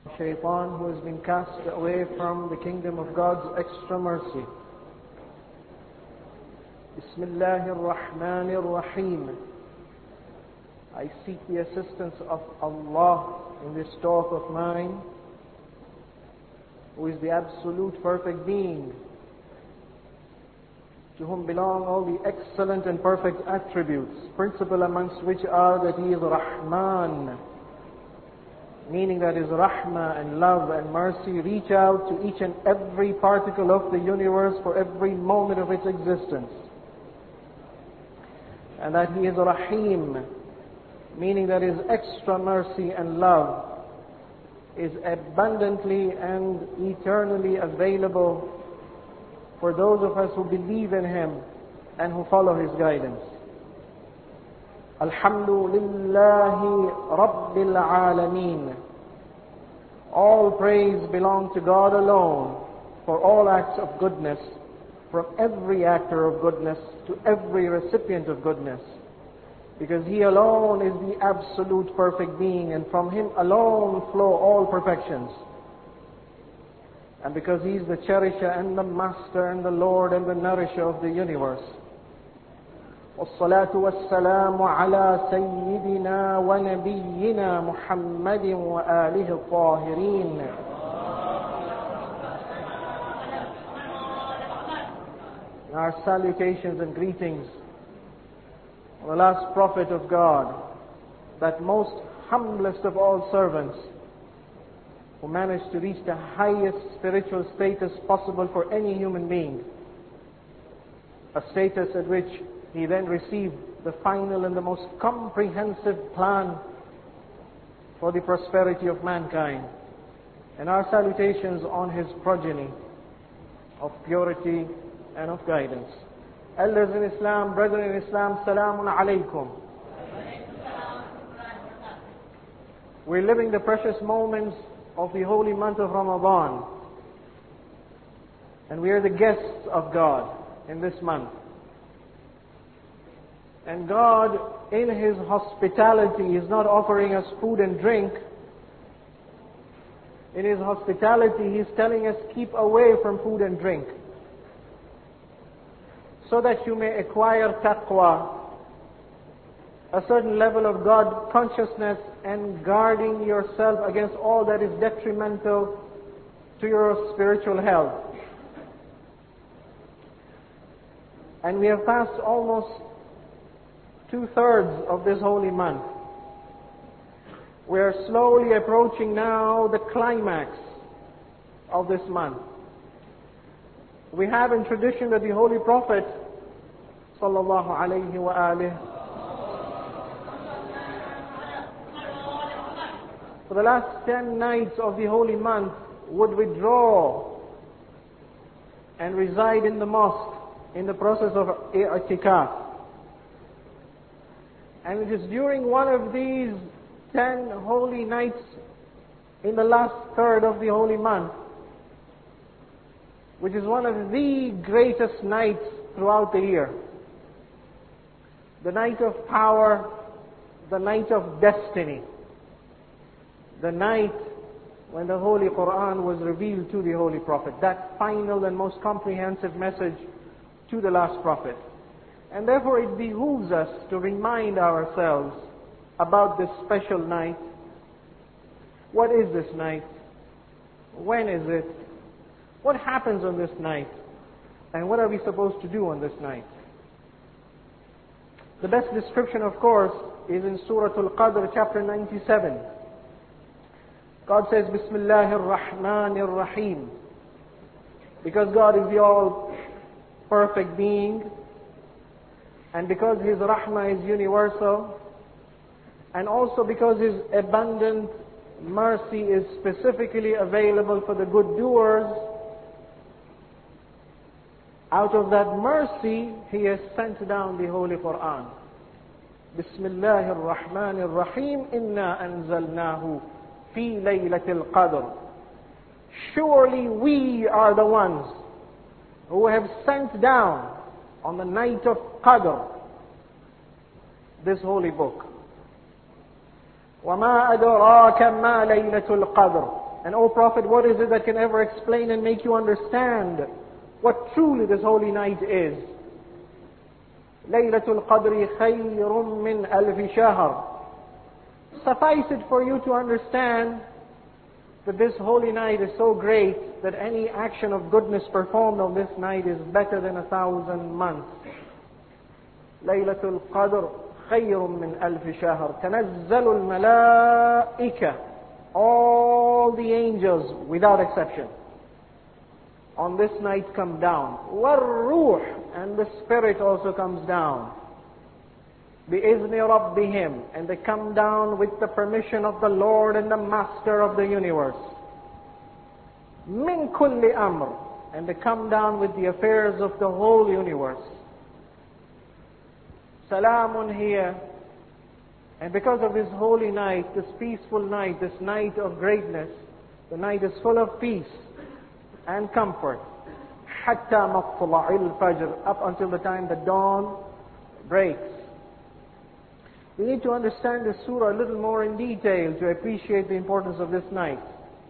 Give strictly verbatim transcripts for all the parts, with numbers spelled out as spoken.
Shaitan, who has been cast away from the kingdom of God's extra mercy. Bismillahir Rahmanir Rahim. I seek the assistance of Allah in this talk of mine, who is the absolute perfect being, to whom belong all the excellent and perfect attributes, principal amongst which are that He is Rahman, meaning that His rahmah and love and mercy reach out to each and every particle of the universe for every moment of its existence. And that He is Rahim, meaning that His extra mercy and love is abundantly and eternally available for those of us who believe in Him and who follow His guidance. Alhamdulillahi Rabbil Alameen. All praise belongs to God alone for all acts of goodness, from every actor of goodness to every recipient of goodness. Because He alone is the absolute perfect being, and from Him alone flow all perfections. And because He is the cherisher and the master and the Lord and the nourisher of the universe. والصلاة والسلام على سيدنا ونبينا محمد وآله الطاهرين. Our salutations and greetings on the last prophet of God, that most humblest of all servants, who managed to reach the highest spiritual status possible for any human being, a status at which he then received the final and the most comprehensive plan for the prosperity of mankind. And our salutations on his progeny of purity and of guidance. Elders in Islam, brethren in Islam, Salamun Alaykum. We're living the precious moments of the holy month of Ramadan. And we are the guests of God in this month. And God, in His hospitality, is not offering us food and drink. In His hospitality, He's telling us, keep away from food and drink, so that you may acquire taqwa, a certain level of God consciousness, and guarding yourself against all that is detrimental to your spiritual health. And we have passed almost two-thirds of this holy month. We are slowly approaching now the climax of this month. We have in tradition that the Holy Prophet sallallahu alayhi wa alihi, for the last ten nights of the holy month, would withdraw and reside in the mosque in the process of i'tikaf. And it is during one of these ten holy nights in the last third of the holy month, which is one of the greatest nights throughout the year, the night of power, the night of destiny, the night when the Holy Quran was revealed to the Holy Prophet, that final and most comprehensive message to the last Prophet. And therefore it behooves us to remind ourselves about this special night. What is this night? When is it? What happens on this night? And what are we supposed to do on this night? The best description, of course, is in Surah Al-Qadr, chapter ninety-seven. God says, Bismillahir Rahmanir Rahim. Because God is the all-perfect being, and because His rahmah is universal, and also because His abundant mercy is specifically available for the good doers, out of that mercy, He has sent down the Holy Quran. Bismillahir Rahmanir Rahim. Inna anzalnahu fi laylatil qadr. Surely we are the ones who have sent down on the night of Qadr this holy book. وَمَا أَدْرَاكَ مَا لَيْلَةُ الْقَدْرِ. And O Prophet, what is it that can ever explain and make you understand what truly this holy night is? Laylatul Qadri khayrun min alfi shahr. Suffice it for you to understand that this holy night is so great that any action of goodness performed on this night is better than a thousand months. Laylatul Qadr khayrun min alfi shahr. Tanazzalul malaika. All the angels, without exception, on this night come down. War-ruh, and the Spirit also comes down. بِإِذْنِ رَبِّهِمْ, and they come down with the permission of the Lord and the Master of the universe. مِنْ كُلِّ أَمْرٍ, and they come down with the affairs of the whole universe. Salamun here. And because of this holy night, this peaceful night, this night of greatness, the night is full of peace and comfort. حَتَّى مَطْلَعِ الْفَجْرِ, up until the time the dawn breaks. We need to understand this surah a little more in detail to appreciate the importance of this night.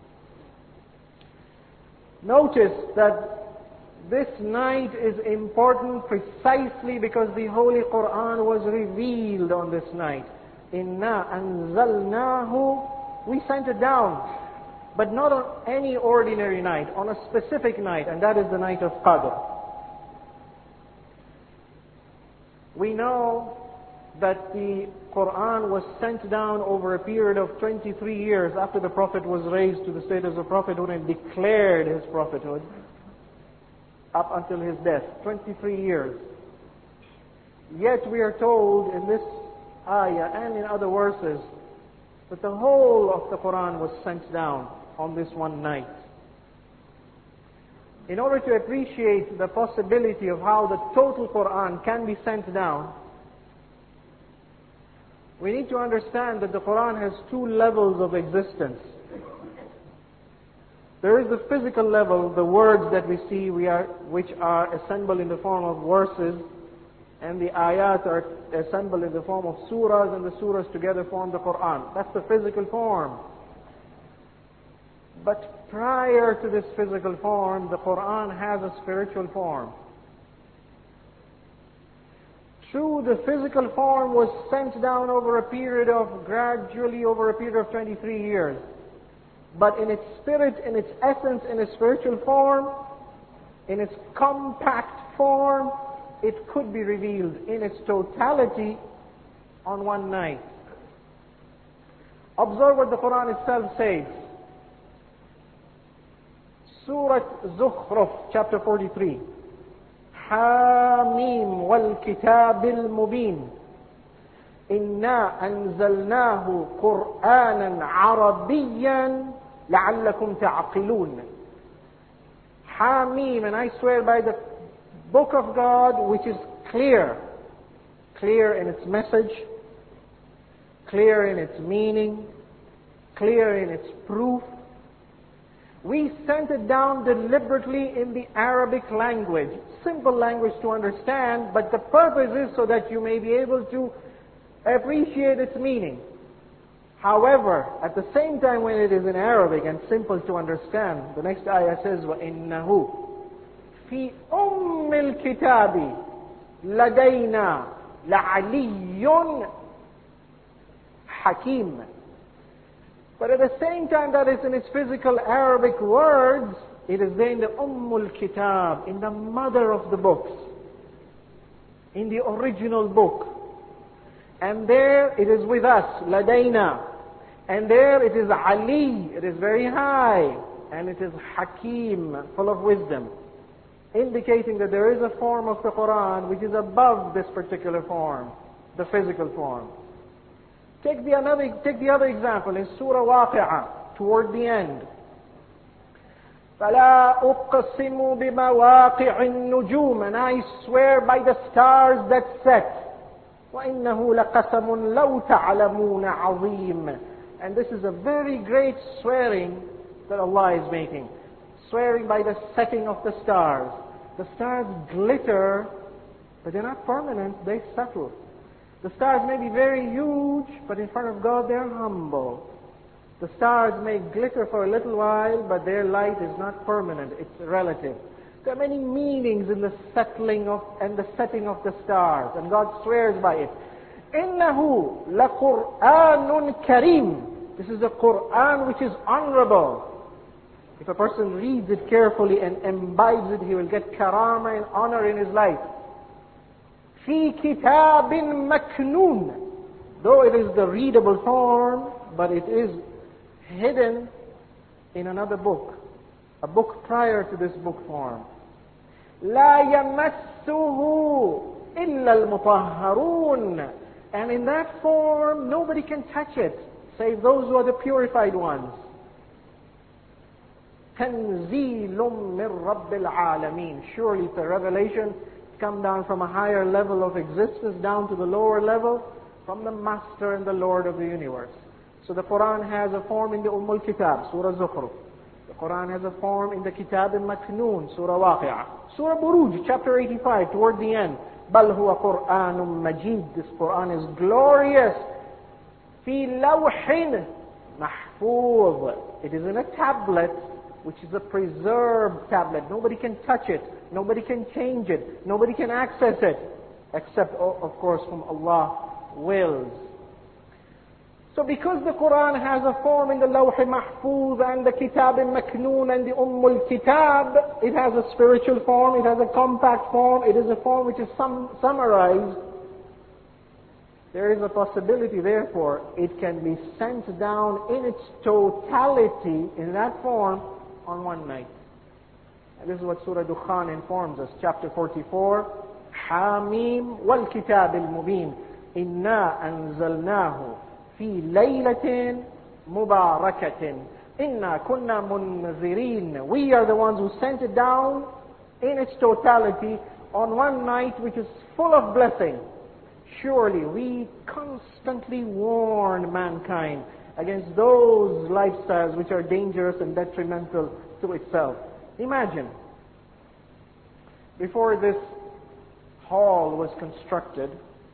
Notice that this night is important precisely because the Holy Quran was revealed on this night. Inna anzalnahu, we sent it down, but not on any ordinary night, on a specific night, and that is the night of Qadr. We know that the Quran was sent down over a period of twenty-three years after the Prophet was raised to the status of prophethood and declared his prophethood, up until his death, twenty-three years. Yet we are told in this ayah and in other verses that the whole of the Quran was sent down on this one night. In order to appreciate the possibility of how the total Quran can be sent down, we need to understand that the Quran has two levels of existence. There is the physical level, the words that we see, we are, which are assembled in the form of verses, and the ayat are assembled in the form of surahs, and the surahs together form the Quran. That's the physical form. But prior to this physical form, the Quran has a spiritual form. True, the physical form was sent down over a period of, gradually over a period of twenty-three years. But in its spirit, in its essence, in its spiritual form, in its compact form, it could be revealed in its totality on one night. Observe what the Quran itself says. Surah Zukhruf, chapter forty-three. حاميم والكتاب المبين إنا أنزلناه قرآنا عربيا لعلكم تعقلون. Hamim, and I swear by the book of God which is clear, clear in its message, clear in its meaning, clear in its proof. We sent it down deliberately in the Arabic language, simple language to understand, but the purpose is so that you may be able to appreciate its meaning. However, at the same time when it is in Arabic and simple to understand, the next ayah says, وَإِنَّهُ فِي أُمِّ الْكِتَابِ لَدَيْنَا لَعَلِيٌّ حَكِيمٌ. But at the same time that is in its physical Arabic words, it is there in the Ummul Kitab, in the mother of the books, in the original book. And there it is with us, Ladayna. And there it is Ali, it is very high. And it is Hakim, full of wisdom. Indicating that there is a form of the Quran which is above this particular form, the physical form. Take the, another, take the other example in Surah Waqi'ah, toward the end. فَلَا أُقْسِمُ بِمَوَاقِعِ النُّجُومِ, and I swear by the stars that set. وَإِنَّهُ لَقَسَمٌ لَوْ تَعْلَمُونَ عَظِيمٌ. And this is a very great swearing that Allah is making. Swearing by the setting of the stars. The stars glitter, but they're not permanent, they settle. The stars may be very huge, but in front of God they're humble. The stars may glitter for a little while, but their light is not permanent, it's relative. There are many meanings in the settling of and the setting of the stars, and God swears by it. إِنَّهُ لَقُرْآنٌ كَرِيمٌ. This is a Qur'an which is honorable. If a person reads it carefully and imbibes it, he will get karama and honor in his life. فِي كِتَابٍ مَكْنُونٍ. Though it is the readable form, but it is hidden in another book, a book prior to this book form. لا يمسه إلا المطهرون. And in that form, nobody can touch it, save those who are the purified ones. تنزيل من رب العالمين. Surely it's a revelation come down from a higher level of existence down to the lower level, from the Master and the Lord of the universe. So the Quran has a form in the Umm al-Kitab, Surah Zukhruf. The Quran has a form in the Kitab al-Maknoon, Surah Waqi'ah. Surah Buruj, chapter eighty-five, toward the end. بَلْ هُوَ قُرْآنٌ مَجِيدٌ. This Quran is glorious. فِي لَوْحٍ مَحْفُوظ. It is in a tablet, which is a preserved tablet. Nobody can touch it. Nobody can change it. Nobody can access it. Except, of course, whom Allah wills. So because the Quran has a form in the Lawh Mahfuz and the Kitab al-Maknoon and the Umm al-Kitab, it has a spiritual form, it has a compact form, it is a form which is sum summarized. There is a possibility, therefore, it can be sent down in its totality in that form on one night. And this is what Surah Dukhan informs us, chapter forty-four, Hamim wal Kitab al-Mubin, Inna anzalnahu في ليلة مباركة إنا كنا منذرين. We are the ones who sent it down in its totality on one night which is full of blessing. Surely we constantly warn mankind against those lifestyles which are dangerous and detrimental to itself. Imagine, before this hall was constructed,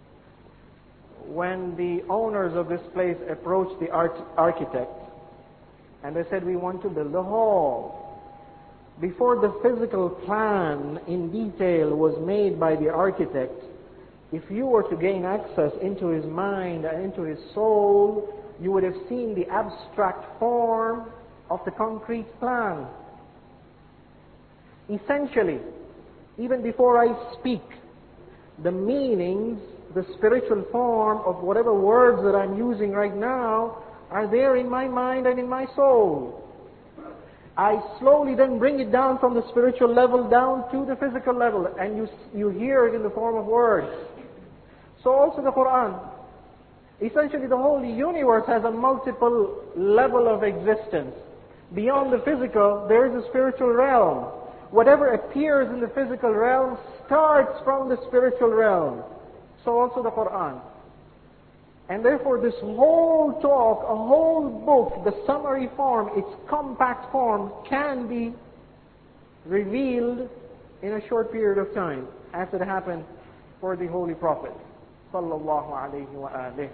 when the owners of this place approached the art architect and they said, we want to build a hall. Before the physical plan in detail was made by the architect, if you were to gain access into his mind and into his soul, you would have seen the abstract form of the concrete plan. Essentially, even before I speak, the meanings, the spiritual form of whatever words that I'm using right now are there in my mind and in my soul. I slowly then bring it down from the spiritual level down to the physical level, and you, you hear it in the form of words. So also the Quran. Essentially the whole universe has a multiple level of existence. Beyond the physical, there is a spiritual realm. Whatever appears in the physical realm starts from the spiritual realm. So also the Quran. And therefore this whole talk, a whole book, the summary form, its compact form, can be revealed in a short period of time, as it happened for the Holy Prophet sallallahu alaihi wa alihi.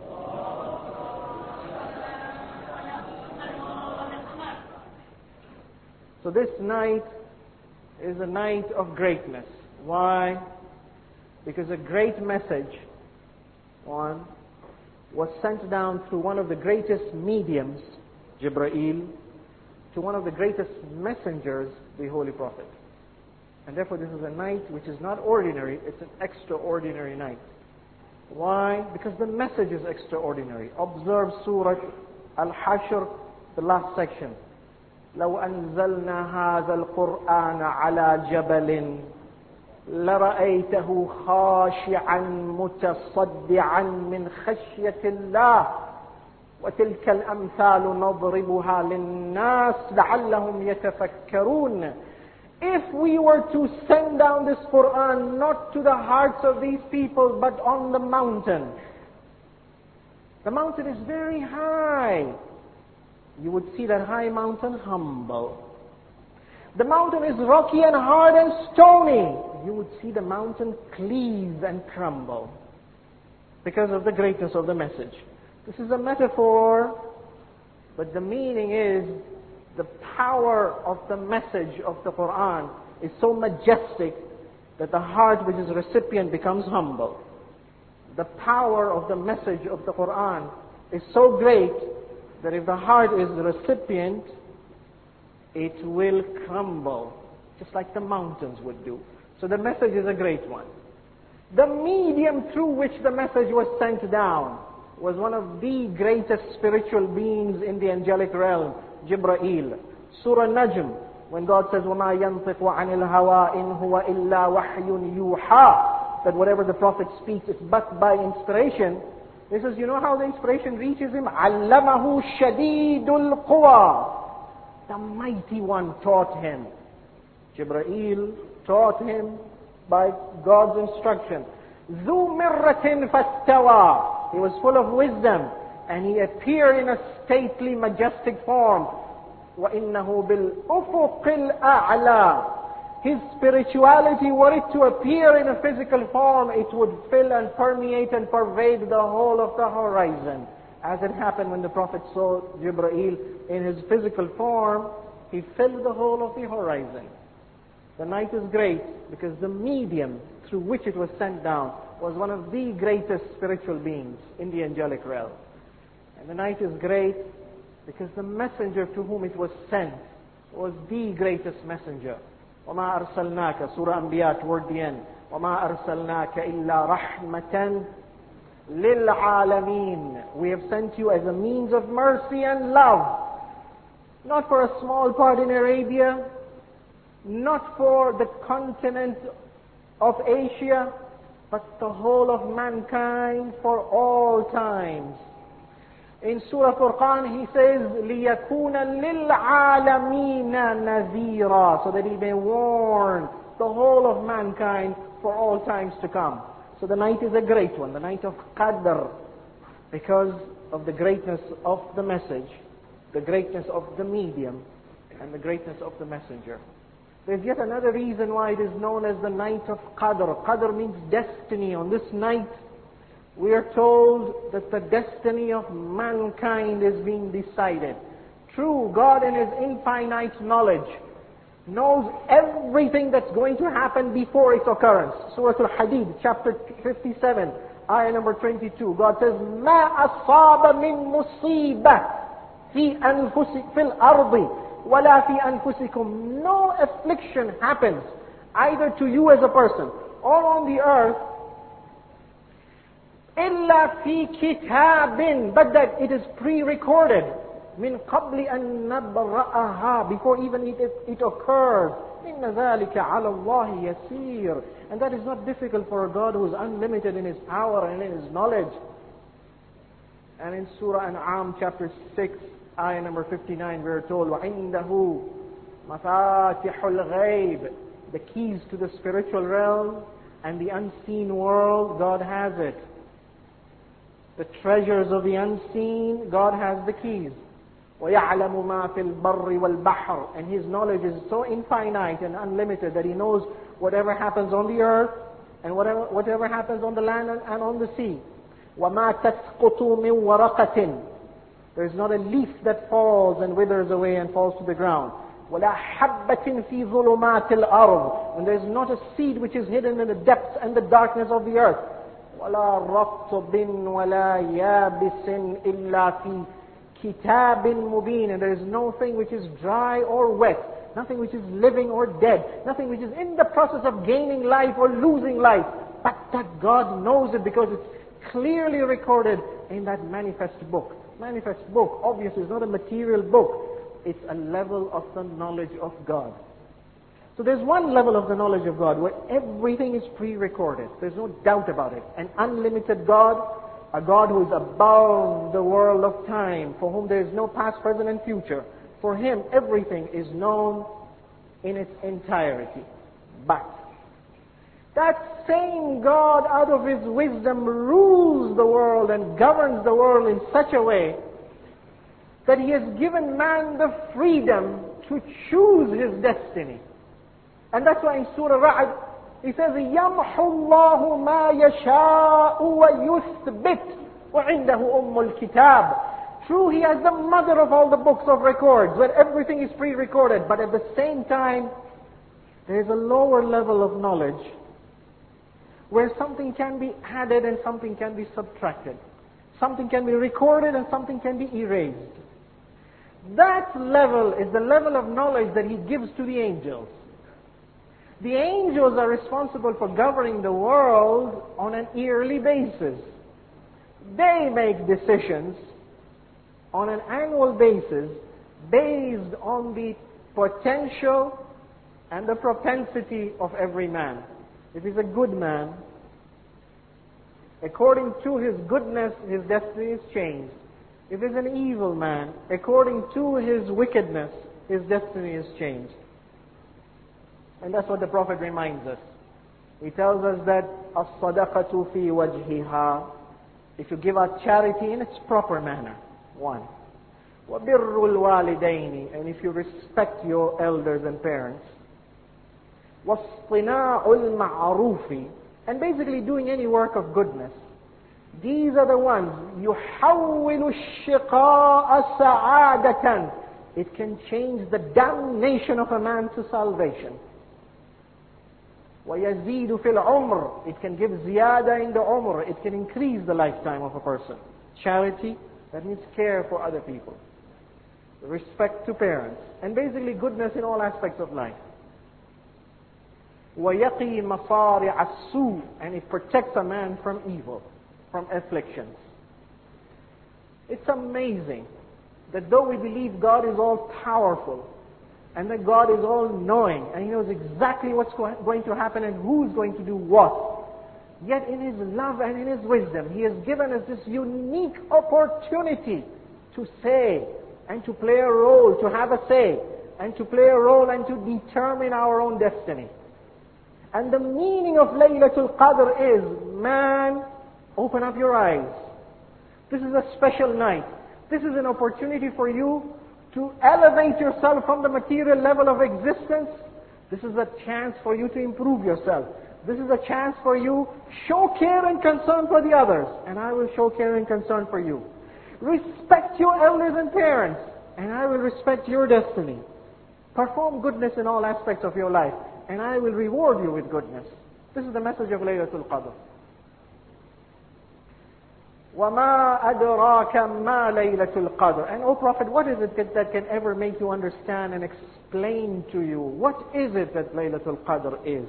So this night is a night of greatness. Why? Because a great message, one, was sent down through one of the greatest mediums, Jibreel, to one of the greatest messengers, the Holy Prophet. And therefore this is a night which is not ordinary, it's an extraordinary night. Why? Because the message is extraordinary. Observe Surah Al-Hashr, the last section. لو أنزلنا هذا القرآن على جبل لرأيته خاشعا متصدعا من خشية الله وتلك الأمثال نضربها للناس لعلهم يتفكرون. If we were to send down this Quran not to the hearts of these people but on the mountain, the mountain is very high. You would see that high mountain humble. The mountain is rocky and hard and stony. You would see the mountain cleave and crumble because of the greatness of the message. This is a metaphor But the meaning is, the power of the message of the Quran is so majestic that the heart which is recipient becomes humble. The power of the message of the Quran is so great that if the heart is the recipient, it will crumble, just like the mountains would do. So the message is a great one. The medium through which the message was sent down was one of the greatest spiritual beings in the angelic realm, Jibreel. Surah Najm, when God says, وَمَا يَنطِقُ عَنِ الْهَوَىٰ إِنْ هُوَ إِلَّا وَحْيٌ يُوحَىٰ, that whatever the Prophet speaks is but by inspiration. He says, you know how the inspiration reaches him? عَلَّمَهُ شَدِيدُ الْقُوَىٰ. The mighty one taught him. Jibreel taught him by God's instruction. ذُو مِرَّةٍ فَاسْتَوَىٰ. He was full of wisdom, and he appeared in a stately, majestic form. وَإِنَّهُ بِالْأُفُقِ الْأَعْلَى. His spirituality, were it to appear in a physical form, it would fill and permeate and pervade the whole of the horizon. As it happened when the Prophet saw Jibreel in his physical form, he filled the whole of the horizon. The night is great because the medium through which it was sent down was one of the greatest spiritual beings in the angelic realm. And the night is great because the messenger to whom it was sent was the greatest messenger. وَمَا أَرْسَلْنَاكَ, Surah Anbiya toward the end. وَمَا أَرْسَلْنَاكَ إِلَّا رَحْمَةً لِلْعَالَمِينَ. We have sent you as a means of mercy and love. Not for a small part in Arabia, not for the continent of Asia, but the whole of mankind for all times. In Surah Furqan, he says, لِيَكُونَ لِلْعَالَمِينَ نَذِيرًا, so that he may warn the whole of mankind for all times to come. So the night is a great one, the night of Qadr, because of the greatness of the message, the greatness of the medium, and the greatness of the messenger. There's yet another reason why it is known as the night of Qadr. Qadr means destiny. On this night, we are told that the destiny of mankind is being decided. True, God in His infinite knowledge knows everything that's going to happen before its occurrence. Surah Al-Hadid, chapter fifty-seven, ayah number twenty-two. God says, مَا أَصَابَ مِن مُصِيبَةٍ فِي أَنفُسِكُمْ فِي الْأَرْضِ وَلَا فِي أَنفُسِكُمْ. No affliction happens, either to you as a person or on the earth, إِلَّا فِي كِتَابٍ, but that it is pre-recorded, مِنْ قَبْلِ أَن نَبْرَأَهَا, before even it, it, it occurs. إِنَّ ذَلِكَ عَلَى اللَّهِ يَسِيرٌ. And that is not difficult for a God who is unlimited in His power and in His knowledge. And in Surah An'am, chapter six, ayah number fifty-nine, we are told, وَعِنْدَهُ مَفَاتِحُ الْغَيْبِ. The keys to the spiritual realm and the unseen world, God has it. The treasures of the unseen, God has the keys. وَيَعْلَمُ مَا فِي الْبَرِّ وَالْبَحْرِ. And His knowledge is so infinite and unlimited that He knows whatever happens on the earth and whatever, whatever happens on the land and, and on the sea. وَمَا تَسْقُطُ مِنْ وَرَقَةٍ. There is not a leaf that falls and withers away and falls to the ground. وَلَا حَبَّةٍ فِي ظُلُمَاتِ الْأَرْضِ. And there is not a seed which is hidden in the depths and the darkness of the earth. وَلَا رَطْبٍ وَلَا يَابِسٍ إِلَّا فِي كِتَابٍ مُبِينٍ. And there is no thing which is dry or wet, nothing which is living or dead, nothing which is in the process of gaining life or losing life, but that God knows it because it's clearly recorded in that manifest book. Manifest book, obviously, is not a material book. It's a level of the knowledge of God. So there's one level of the knowledge of God where everything is pre-recorded. There's no doubt about it. An unlimited God, a God who is above the world of time, for whom there is no past, present, and future. For Him, everything is known in its entirety. But that same God, out of His wisdom, rules the world and governs the world in such a way that He has given man the freedom to choose his destiny. And that's why in Surah Ra'd, He says, يَمْحُ اللَّهُ مَا يَشَاءُ وَيُثْبِتُ وَعِنْدَهُ أُمُّ الْكِتَابِ. True, he has the mother of all the books of records, where everything is pre-recorded, but at the same time, there is a lower level of knowledge, where something can be added and something can be subtracted. Something can be recorded and something can be erased. That level is the level of knowledge that he gives to the angels. The angels are responsible for governing the world on an yearly basis. They make decisions on an annual basis based on the potential and the propensity of every man. If he's a good man, according to his goodness, his destiny is changed. If he's an evil man, according to his wickedness, his destiny is changed. And that's what the Prophet reminds us. He tells us that as-sadaqatu fi wajhiha, if you give out charity in its proper manner, one. وَبِرُّ الْوَالِدَيْنِ, and if you respect your elders and parents. وَاصْطِنَاعُ الْمَعْرُوفِ, and basically doing any work of goodness. These are the ones, يُحَوِّلُ الشِّقَاءَ سَعَادَةً. It can change the damnation of a man to salvation. وَيَزِيدُ فِي الْعُمْرِ, it can give ziyada in the umr, it can increase the lifetime of a person. Charity, that means care for other people. Respect to parents. And basically goodness in all aspects of life. وَيَقِي مَصَارِعَ السُّوءِ, and it protects a man from evil, from afflictions. It's amazing that though we believe God is all powerful, and that God is all knowing, and He knows exactly what's going to happen and who's going to do what, yet in His love and in His wisdom, He has given us this unique opportunity to say, and to play a role, to have a say, and to play a role and to determine our own destiny. And the meaning of Laylatul Qadr is, man, open up your eyes. This is a special night. This is an opportunity for you to elevate yourself from the material level of existence. This is a chance for you to improve yourself. This is a chance for you, show care and concern for the others, and I will show care and concern for you. Respect your elders and parents, and I will respect your destiny. Perform goodness in all aspects of your life, and I will reward you with goodness. This is the message of Laylatul Qadr. وَمَا أَدْرَاكَ مَا لَيْلَةُ الْقَدْرِ. And O Prophet, what is it that can ever make you understand and explain to you? What is it that Laylatul Qadr is?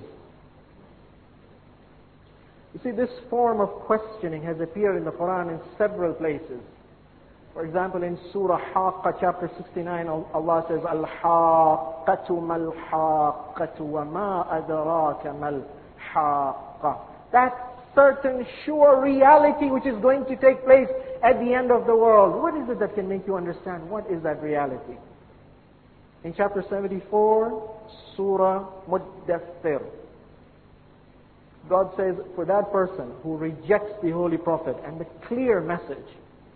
You see, this form of questioning has appeared in the Quran in several places. For example, in Surah Haqqa, chapter sixty-nine, Allah says, Al-Haqqatu mal-Haqqatu wa ma adraka mal-Haqqa. That certain sure reality which is going to take place at the end of the world. What is it that can make you understand what is that reality? In chapter seventy-four, Surah Muddathir, God says, for that person who rejects the Holy Prophet and the clear message,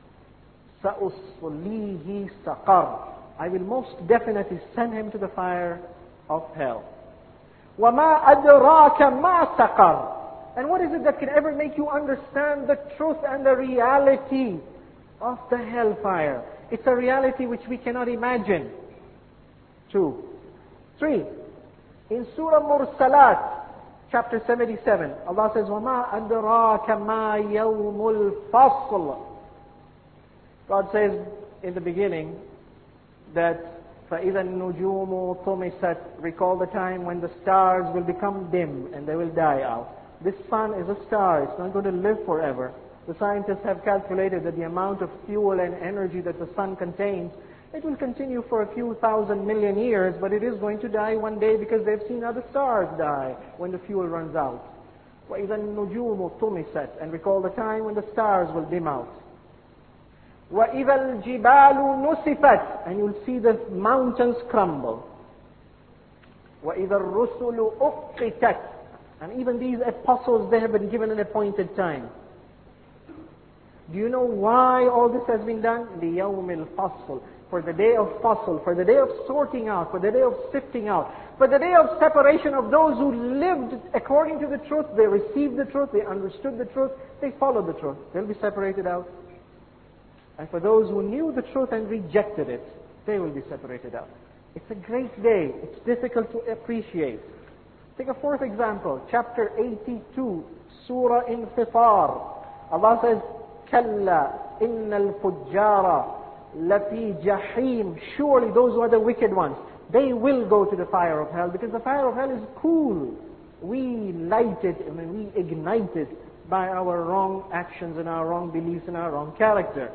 سَأُصْلِيهِ سَقَرْ, I will most definitely send him to the fire of hell. وَمَا أَدْرَاكَ مَا سَقَرْ. And what is it that can ever make you understand the truth and the reality of the hellfire? It's a reality which we cannot imagine. Two. Three. In Surah Mursalat, chapter seventy-seven, Allah says, وَمَا أَدْرَاكَ مَا يَوْمُ الْفَصْلِ. God says in the beginning that فَإِذَا النُّجُومُ طُمِسَتْ, recall the time when the stars will become dim and they will die out. This sun is a star, it's not going to live forever. The scientists have calculated that the amount of fuel and energy that the sun contains, it will continue for a few thousand million years, but it is going to die one day because they've seen other stars die when the fuel runs out. وَإِذَا النُّجُومُ طُمِسَتْ, and recall the time when the stars will dim out. وَإِذَا الْجِبَالُ نُسِفَتْ, and you'll see the mountains crumble. وَإِذَا الرُّسُلُ أُقِّتَتْ, and even these apostles, they have been given an appointed time. Do you know why all this has been done? لِيَوْمِ الْفَصْلِ, for the day of fasl, for the day of sorting out, for the day of sifting out, for the day of separation of those who lived according to the truth, they received the truth, they understood the truth, they followed the truth. They'll be separated out. And for those who knew the truth and rejected it, they will be separated out. It's a great day. It's difficult to appreciate. Take a fourth example, chapter eighty-two, Surah Infitar. Allah says, Kalla innal fujjara lafi jahim. Surely those who are the wicked ones, they will go to the fire of hell, because the fire of hell is cool. We light it, I mean, we ignite it by our wrong actions and our wrong beliefs and our wrong character.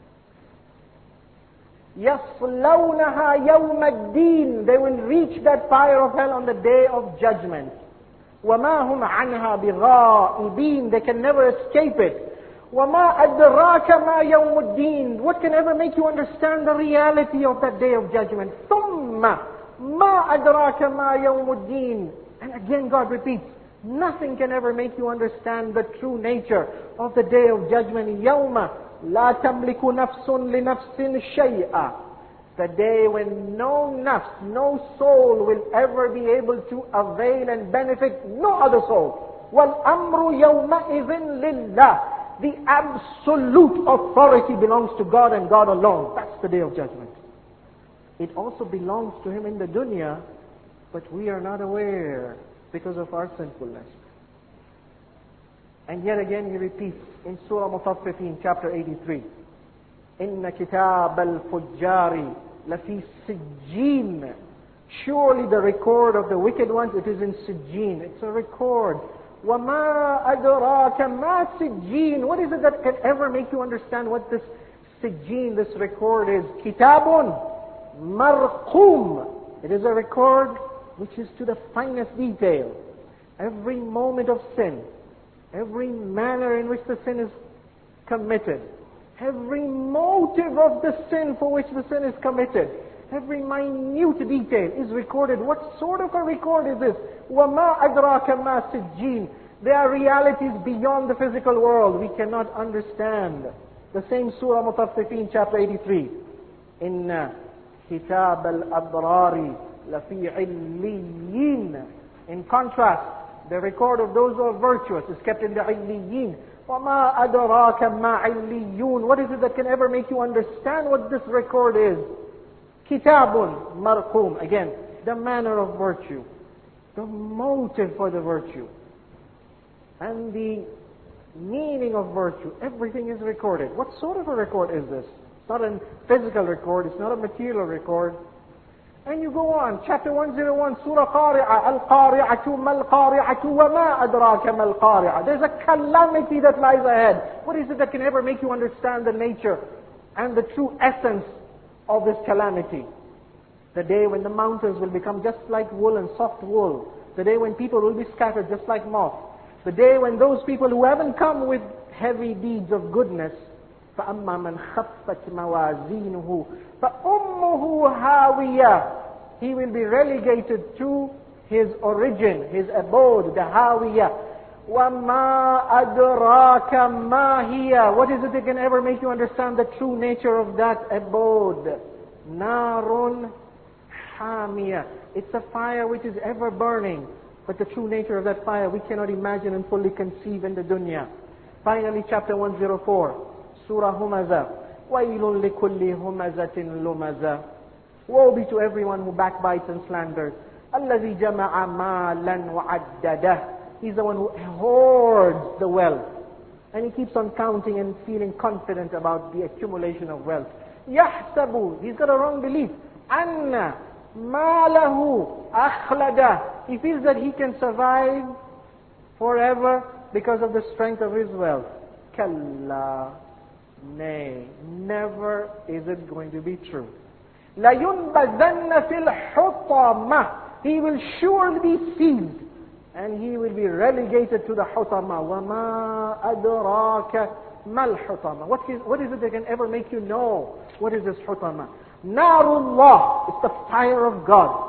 يَصْلَوْنَهَا يَوْمَ الدِّينِ. They will reach that fire of hell on the day of judgment. وَمَا هُمْ عَنْهَا بِغَائِبِينَ. They can never escape it. وَمَا أَدْرَاكَ مَا يَوْمُ الدِّينِ. What can ever make you understand the reality of that day of judgment? ثُمَّ مَا أَدْرَاكَ مَا يَوْمُ الدِّينِ. And again God repeats, nothing can ever make you understand the true nature of the day of judgment. يَوْمَ لا تملك نفس لنفس شيئا. The day when no nafs, no soul will ever be able to avail and benefit no other soul. وَالْأَمْرُ يَوْمَئِذٍ لِلَّهِ. The absolute authority belongs to God and God alone. That's the day of judgment. It also belongs to Him in the dunya, but we are not aware because of our sinfulness. And yet again He repeats in Surah Mutaffifin, chapter eighty-three, Inna kitab al-fujjari lafi sijjeen. Surely the record of the wicked ones, it is in Sijjeen. It's a record. وَمَا أَدْرَاكَ مَا سِجِّينَ. What is it that can ever make you understand what this Sijjeen, this record is? Kitabun marqum. It is a record which is to the finest detail. Every moment of sin, every manner in which the sin is committed, every motive of the sin for which the sin is committed, every minute detail is recorded. What sort of a record is this? وَمَا أَدْرَاكَ مَا سِجِّينَ. There are realities beyond the physical world we cannot understand. The same Surah Mutaffifin, chapter eighty-three. إِنَّ كِتَابَ الْأَبْرَارِ لَفِي عِلِّيِّينَ. In contrast, the record of those who are virtuous is kept in the Illiyin. وَمَا أَدْرَاكَ مَا عِلِّيُّونَ. What is it that can ever make you understand what this record is? Kitabun marqum. Again, the manner of virtue, the motive for the virtue, and the meaning of virtue. Everything is recorded. What sort of a record is this? It's not a physical record. It's not a material record. And you go on, chapter one oh one, Surah Qari'ah, Al-Qari'atu Mal-Qari'atu wa ma adraka Mal-Qari'ah. There's a calamity that lies ahead. What is it that can ever make you understand the nature and the true essence of this calamity? The day when the mountains will become just like wool and soft wool. The day when people will be scattered just like moth. The day when those people who haven't come with heavy deeds of goodness, فَأَمَّا مَنْ خَفَّتْ مَوَازِينُهُ فَأُمُّهُ هَاوِيَةٌ. He will be relegated to his origin, his abode, the Hawiyah. وَمَا أَدْرَاكَ مَا هِيَ. What is it that can ever make you understand the true nature of that abode? نَارٌ حَامِيَةٌ. It's a fire which is ever burning. But the true nature of that fire we cannot imagine and fully conceive in the dunya. Finally, chapter one oh four, Surah Humazah. وَيْلٌ لِكُلِّ هُمَزَةٍ لُمَزَةٍ. Woe be to everyone who backbites and slanders. الَّذِي جَمَعَ مَالًا وَعَدَّدَهُ. He's the one who hoards the wealth. And he keeps on counting and feeling confident about the accumulation of wealth. يَحْسَبُ. He's got a wrong belief. أَنَّ مَالَهُ أَخْلَدَهُ. He feels that he can survive forever because of the strength of his wealth. كَلَّا. Nay, never is it going to be true. لَيُنْبَذَنَّ فِي الْحُطَمَةِ. He will surely be seized and he will be relegated to the hutama. وَمَا أَدْرَاكَ مَا الْحُطَمَةِ. What is, what is it that can ever make you know what is this hutama? Narullah. It's the fire of God.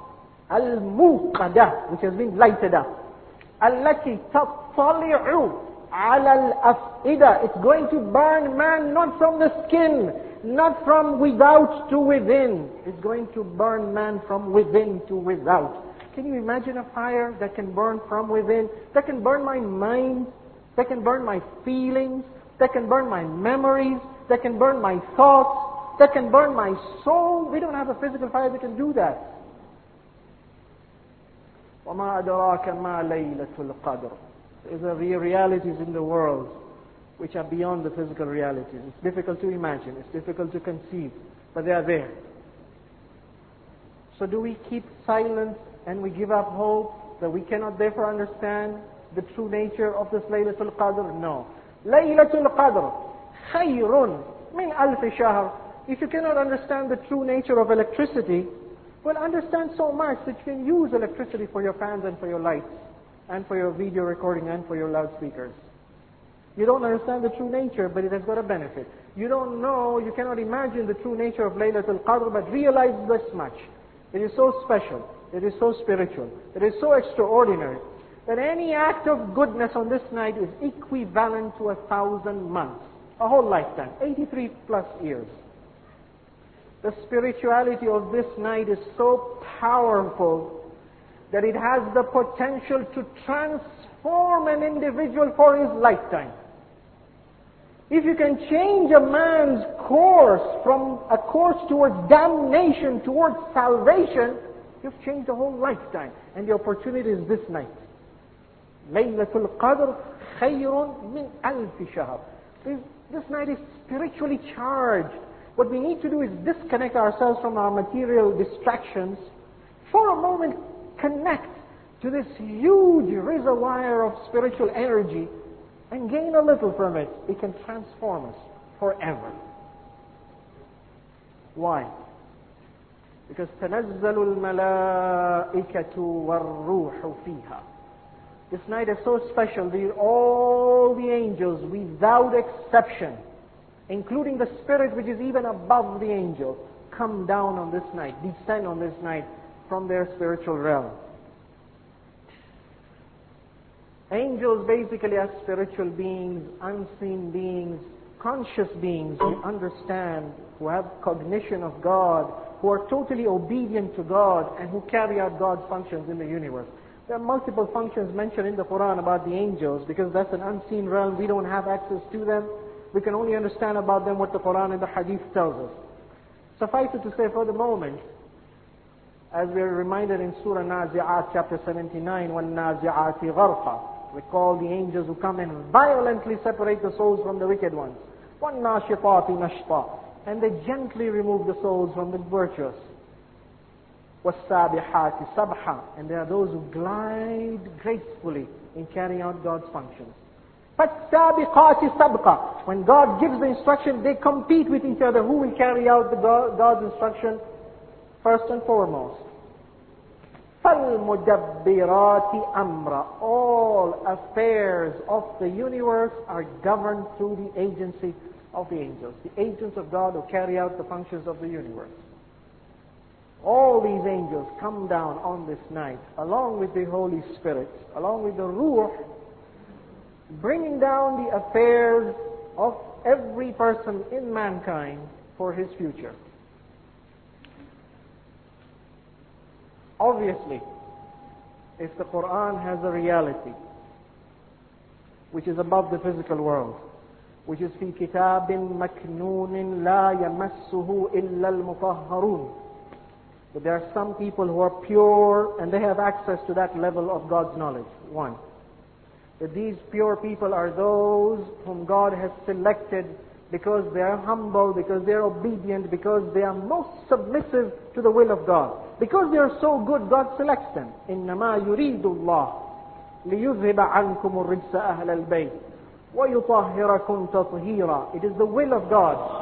Al-Muqadah, which has been lighted up. Allati tattali'u ala al-af'ida. It's going to burn man not from the skin, not from without to within. It's going to burn man from within to without. Can you imagine a fire that can burn from within? That can burn my mind, that can burn my feelings, that can burn my memories, that can burn my thoughts, that can burn my soul. We don't have a physical fire that can do that. وَمَا أَدْرَاكَ مَا لَيْلَةُ الْقَدْرِ. There are realities in the world which are beyond the physical realities. It's difficult to imagine, it's difficult to conceive, but they are there. So do we keep silent and we give up hope that we cannot therefore understand the true nature of this Laylatul Qadr? No. Laylatul Qadr khayrun min alf shahr. If you cannot understand the true nature of electricity, well, understand so much that you can use electricity for your fans and for your lights, and for your video recording and for your loudspeakers. You don't understand the true nature, but it has got a benefit. You don't know, you cannot imagine the true nature of Laylatul Qadr, but realize this much. It is so special, it is so spiritual, it is so extraordinary, that any act of goodness on this night is equivalent to a thousand months, a whole lifetime, eighty-three plus years. The spirituality of this night is so powerful that it has the potential to transform an individual for his lifetime. If you can change a man's course from a course towards damnation towards salvation, you've changed the whole lifetime. And the opportunity is this night. Laylatul Qadr khayrun min alf shahr. This, this night is spiritually charged. What we need to do is disconnect ourselves from our material distractions. For a moment, connect to this huge reservoir of spiritual energy and gain a little from it. It can transform us forever. Why? Because تَنَزَّلُ الْمَلَائِكَةُ وَالرُّوحُ فِيهَا. This night is so special that all the angels, without exception, including the spirit which is even above the angel, come down on this night, descend on this night from their spiritual realm. Angels basically are spiritual beings, unseen beings, conscious beings who understand, who have cognition of God, who are totally obedient to God, and who carry out God's functions in the universe. There are multiple functions mentioned in the Quran about the angels, because that's an unseen realm. We don't have access to them. We can only understand about them what the Quran and the Hadith tells us. Suffice it to say for the moment, as we are reminded in Surah Nazi'at chapter seventy-nine, وَالنَّازِعَاتِ غَرْقًا, recall the angels who come and violently separate the souls from the wicked ones. وَالنَّاشِطَاتِ نَشْطًا, and they gently remove the souls from the virtuous. وَالسَّابِحَاتِ سَبْحًا, and there are those who glide gracefully in carrying out God's functions. فَالسَّابِقَاتِ سَبْقًا, when God gives the instruction, they compete with each other. Who will carry out the God, God's instruction first and foremost? فَالْمُدَبِّرَاتِ أَمْرًا, all affairs of the universe are governed through the agency of the angels, the agents of God who carry out the functions of the universe. All these angels come down on this night, along with the Holy Spirit, along with the Ruh, bringing down the affairs of every person in mankind for his future. Obviously, if the Quran has a reality which is above the physical world, which is في كتاب مكنون لا يمسه إلا المطهرون, but there are some people who are pure and they have access to that level of God's knowledge. One, that these pure people are those whom God has selected because they are humble, because they are obedient, because they are most submissive to the will of God. Because they are so good, God selects them. إِنَّمَا يُرِيدُ اللَّهُ لِيُذْهِبَ عَنْكُمُ الرِّجْسَ أَهْلَ الْبَيْتِ وَيُطَهِّرَكُمْ تَطْهِيرًا. It is the will of God.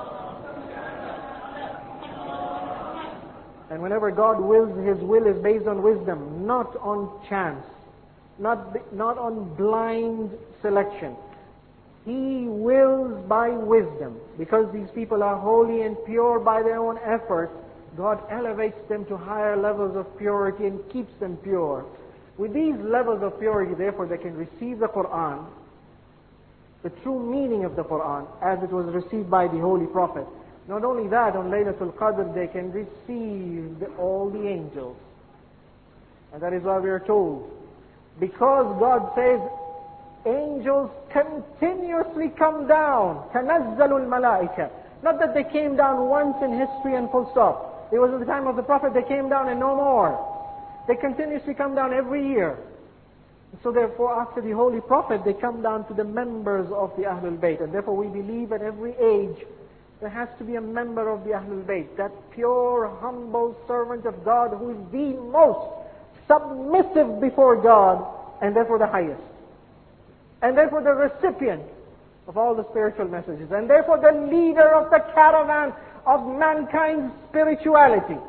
And whenever God wills, His will is based on wisdom, not on chance, not, not on blind selection. He wills by wisdom. Because these people are holy and pure by their own efforts, God elevates them to higher levels of purity and keeps them pure. With these levels of purity, therefore, they can receive the Quran, the true meaning of the Quran, as it was received by the Holy Prophet. Not only that, on Laylatul Qadr, they can receive the, all the angels. And that is why we are told, because God says, angels continuously come down. تَنَزَّلُ الْمَلَائِكَةِ. Not that they came down once in history and full stop. It was at the time of the Prophet they came down and no more. They continuously come down every year. So therefore, after the Holy Prophet, they come down to the members of the Ahlul Bayt. And therefore we believe at every age, there has to be a member of the Ahlul Bayt. That pure, humble servant of God who is the most submissive before God, and therefore the highest. And therefore the recipient of all the spiritual messages. And therefore the leader of the caravan of mankind's spirituality.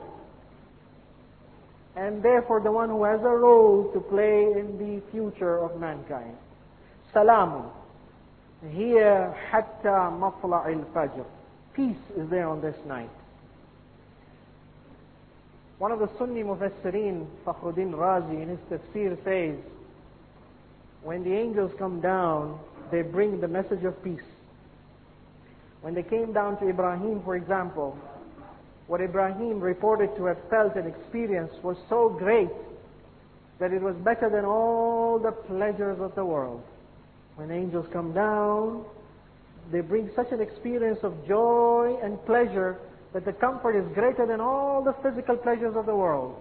And therefore the one who has a role to play in the future of mankind. Salamun. Here, hatta matla'il fajr. Peace is there on this night. One of the Sunni Mufassirin, Fakhruddin Razi, in his tafsir says, when the angels come down, they bring the message of peace. When they came down to Ibrahim, for example, what Ibrahim reported to have felt and experienced was so great that it was better than all the pleasures of the world. When angels come down, they bring such an experience of joy and pleasure that the comfort is greater than all the physical pleasures of the world.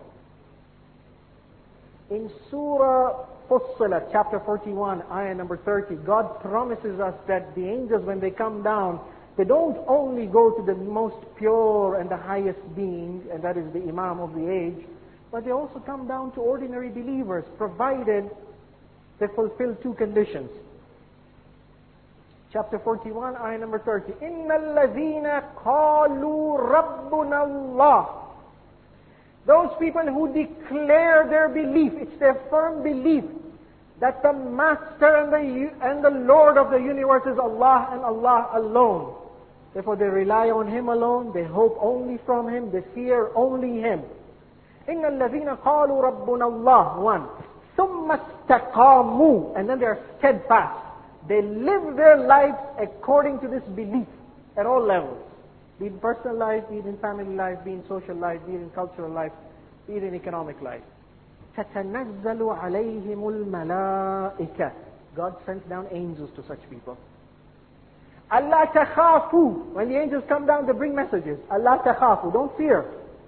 In Surah Fussilat, chapter forty-one, ayah number thirty, God promises us that the angels, when they come down, they don't only go to the most pure and the highest being, and that is the Imam of the age, but they also come down to ordinary believers, provided they fulfill two conditions. Chapter forty-one, ayah number thirty. إِنَّ الَّذِينَ قَالُوا رَبُّنَا اللَّهِ. Those people who declare their belief, it's their firm belief that the Master and the, and the Lord of the universe is Allah and Allah alone. Therefore they rely on Him alone, they hope only from Him, they fear only Him. إِنَّ الَّذِينَ قَالُوا رَبُّنَا اللَّهِ. One. ثُمَّ اسْتَقَامُوا. And then they are steadfast. They live their lives according to this belief at all levels. Be it in personal life, be it in family life, be it in social life, be it in cultural life, be it in economic life. تَتَنَزَّلُ عَلَيْهِمُ الْمَلَائِكَةِ. God sends down angels to such people. أَلَّا تَخَافُوا. When the angels come down, they bring messages. أَلَّا تَخَافُوا. Don't fear.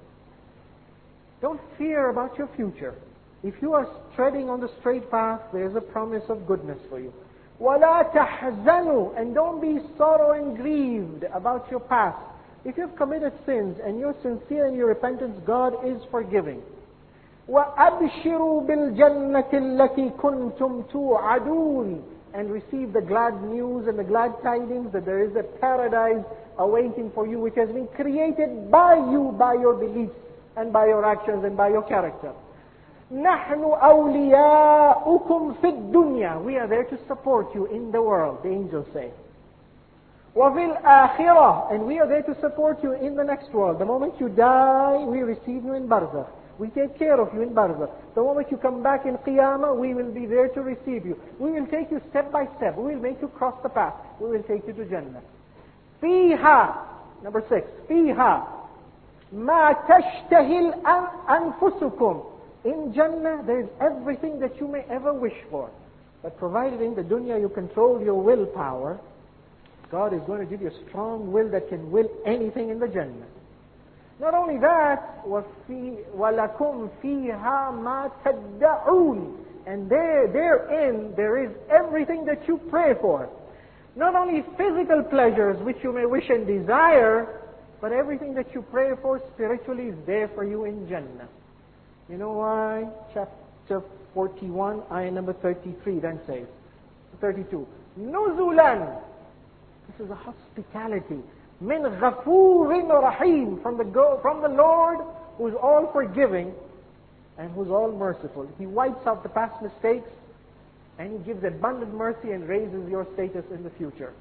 Don't fear about your future. If you are treading on the straight path, there is a promise of goodness for you. وَلَا تَحْزَنُوا. And don't be sorrow and grieved about your past. If you've committed sins and you're sincere in your repentance, God is forgiving. وَأَبْشِرُوا بِالْجَنَّةِ الَّتِي كُنْتُمْ تُوعَدُونَ. And receive the glad news and the glad tidings that there is a paradise awaiting for you, which has been created by you, by your beliefs and by your actions and by your character. نَحْنُ أَوْلِيَاؤُكُمْ فِي الدُّنْيَا. We are there to support you in the world, the angels say. وَفِي الْآخِرَةِ. And we are there to support you in the next world. The moment you die, we receive you in Barzakh. We take care of you in Barzakh. The moment you come back in Qiyamah, we will be there to receive you. We will take you step by step. We will make you cross the path. We will take you to Jannah. فِيهَا. Number six. فِيهَا مَا تَشْتَهِي أَنفُسُكُمْ. In Jannah, there is everything that you may ever wish for. But provided in the dunya you control your willpower, God is going to give you a strong will that can will anything in the Jannah. Not only that, وَفِي وَلَكُمْ فِيهَا مَا تَدَّعُونَ. And there, therein, there is everything that you pray for. Not only physical pleasures which you may wish and desire, but everything that you pray for spiritually is there for you in Jannah. You know why? Chapter forty-one, ayah number thirty-three then says, thirty-two. Nuzulan. This is a hospitality. Min ghafurin rahim. From the, go, from the Lord who is all forgiving and who is all merciful. He wipes out the past mistakes and He gives abundant mercy and raises your status in the future.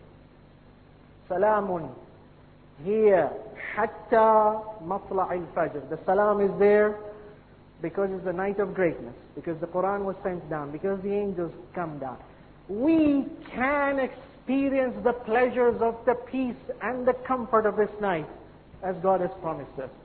Salamun. Here. Hatta matla'il fajr. The salam is there because it's the night of greatness, because the Quran was sent down, because the angels come down. We can experience the pleasures of the peace and the comfort of this night, as God has promised us.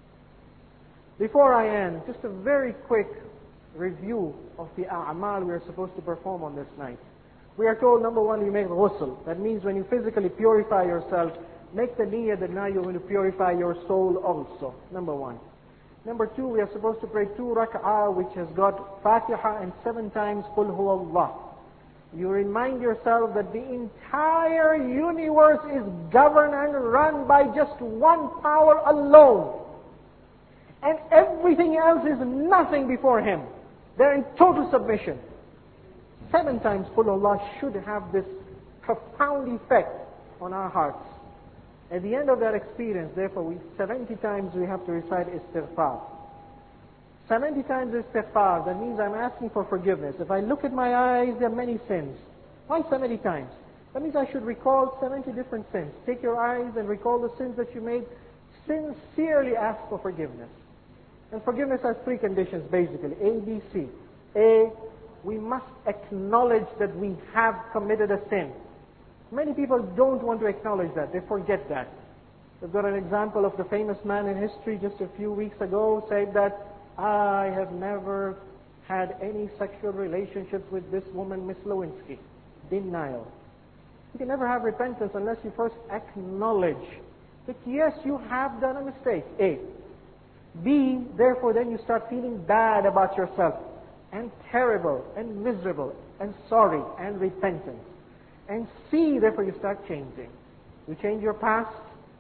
Before I end, just a very quick review of the a'mal we are supposed to perform on this night. We are told, number one, you make ghusl. That means when you physically purify yourself, make the niyyah that now you're going to purify your soul also. Number one. Number two, we are supposed to pray two rak'ah, which has got Fatiha and seven times Qul Huwallah. You remind yourself that the entire universe is governed and run by just one power alone. And everything else is nothing before Him. They're in total submission. Seven times Qul Huwallah should have this profound effect on our hearts. At the end of that experience, therefore, we seventy times we have to recite istighfar. seventy times istighfar, that means I'm asking for forgiveness. If I look at my eyes, there are many sins. Why seventy times? That means I should recall seventy different sins. Take your eyes and recall the sins that you made. Sincerely ask for forgiveness. And forgiveness has three conditions, basically. A, B, C. A, we must acknowledge that we have committed a sin. Many people don't want to acknowledge that. They forget that. We've got an example of the famous man in history just a few weeks ago said that, I have never had any sexual relationships with this woman, Miss Lewinsky. Denial. You can never have repentance unless you first acknowledge that yes, you have done a mistake. A. B, therefore then you start feeling bad about yourself, and terrible, and miserable, and sorry, and repentant. And C, therefore you start changing. You change your past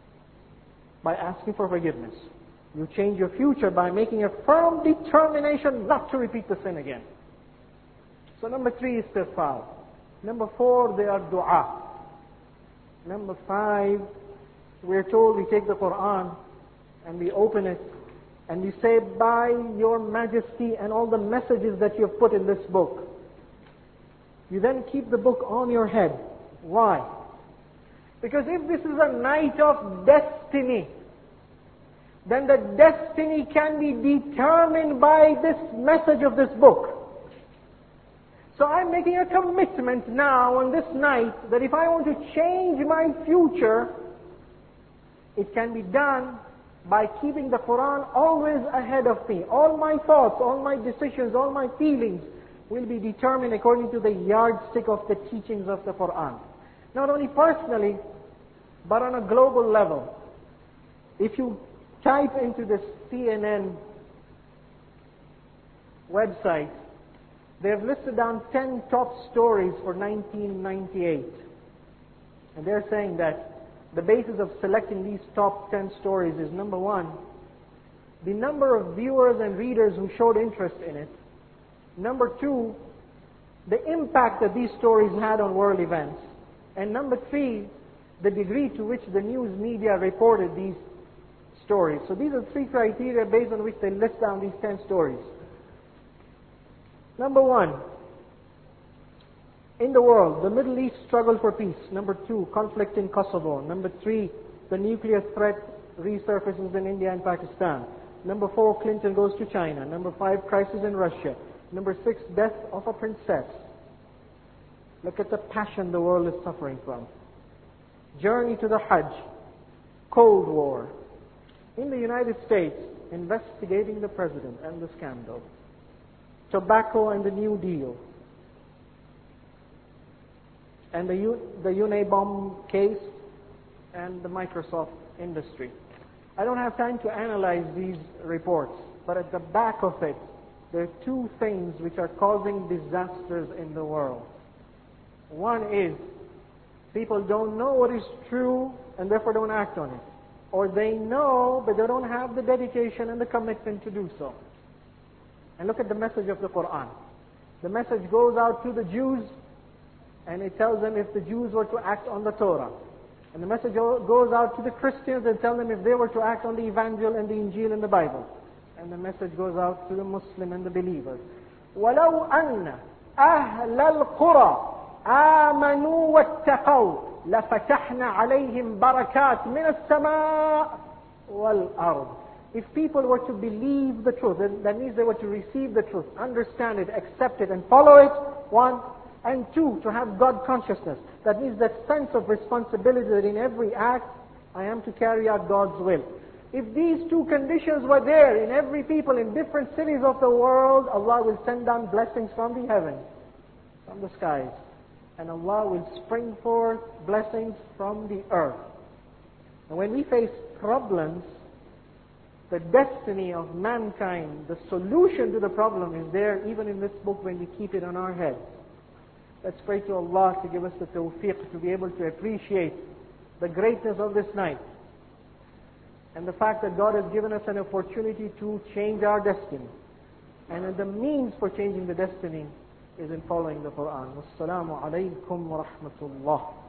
by asking for forgiveness. You change your future by making a firm determination not to repeat the sin again. So number three is istighfar. Number four, they are dua. Number five, we're told we take the Quran and we open it and we say, by your majesty and all the messages that you have put in this book. You then keep the book on your head. Why? Because if this is a night of destiny, then the destiny can be determined by this message of this book. So I'm making a commitment now on this night that if I want to change my future, it can be done by keeping the Quran always ahead of me. All my thoughts, all my decisions, all my feelings will be determined according to the yardstick of the teachings of the Quran. Not only personally, but on a global level. If you type into the C N N website, they have listed down ten top stories for nineteen ninety-eight. And they're saying that the basis of selecting these top ten stories is, number one, the number of viewers and readers who showed interest in it. Number two, the impact that these stories had on world events. And number three, the degree to which the news media reported these stories. So these are three criteria based on which they list down these ten stories. Number one, in the world, the Middle East struggle for peace. Number two, conflict in Kosovo. Number three, the nuclear threat resurfaces in India and Pakistan. Number four, Clinton goes to China. Number five, crisis in Russia. Number six, death of a princess. Look at the passion the world is suffering from. Journey to the Hajj. Cold War. In the United States, investigating the president and the scandal. Tobacco and the New Deal. And the, U, the Unabomb case and the Microsoft industry. I don't have time to analyze these reports, but at the back of it, there are two things which are causing disasters in the world. One is, people don't know what is true and therefore don't act on it. Or they know, but they don't have the dedication and the commitment to do so. And look at the message of the Quran. The message goes out to the Jews, and it tells them if the Jews were to act on the Torah. And the message goes out to the Christians and tells them if they were to act on the Evangel and the Injil and the Bible. And the message goes out to the Muslim and the believers. وَلَوْ أَنَّ أَهْلَ الْقُرَى آمَنُوا وَاتَّقَوْا لَفَتَحْنَا عَلَيْهِمْ بَرَكَاتٍ مِنَ السَّمَاءِ وَالْأَرْضِ. If people were to believe the truth, that means they were to receive the truth, understand it, accept it, and follow it, one. And two, to have God consciousness. That means that sense of responsibility that in every act, I am to carry out God's will. If these two conditions were there in every people in different cities of the world, Allah will send down blessings from the heavens, from the skies. and Allah will spring forth blessings from the earth. And when we face problems, the destiny of mankind, the solution to the problem is there even in this book when we keep it on our heads. Let's pray to Allah to give us the tawfiq to be able to appreciate the greatness of this night and the fact that God has given us an opportunity to change our destiny. And the means for changing the destiny is in following the Quran. Wassalamu alaikum wa rahmatullah.